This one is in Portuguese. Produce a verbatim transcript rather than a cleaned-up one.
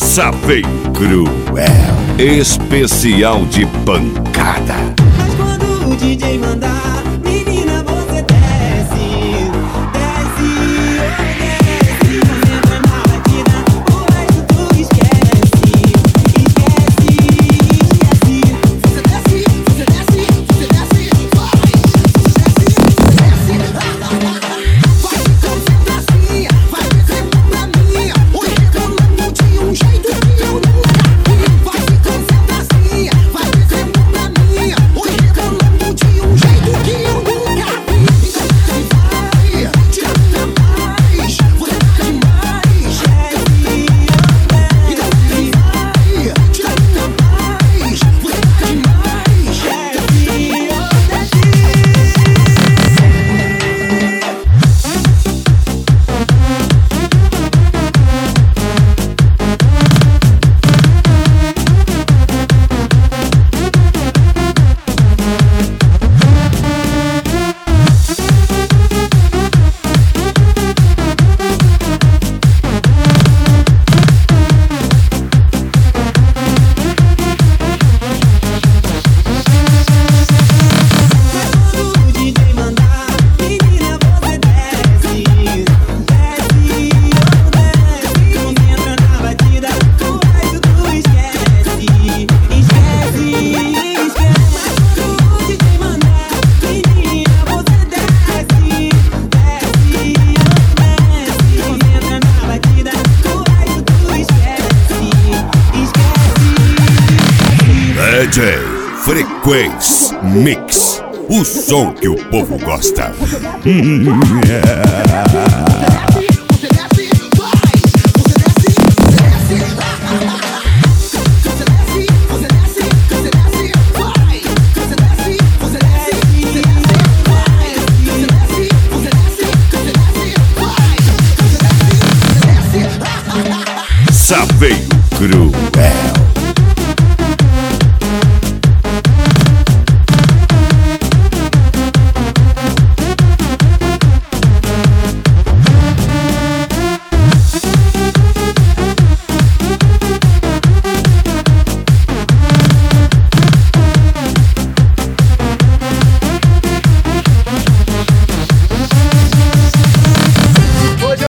Saveio Cruel, especial de pancada. Mas quando o D J mandar, menina, você desce, desce, desce. Você entra na batida, o resto tu esquece, esquece, esquece. Você desce, você desce, você desce, vai. Desce, desce, vai ficando assim, vai descendo pra mim. Oi, reclamando de um jeito que eu nunca vi. Vai ficando assim, vai descendo pra mim. Oi, reclamando de um jeito que eu nunca vi. Então vai, tira até mais, você tá demais. Então vai, tira até mais, você tá demais. D J Frequência Mix, o som que o povo gosta. Saveio Cruel.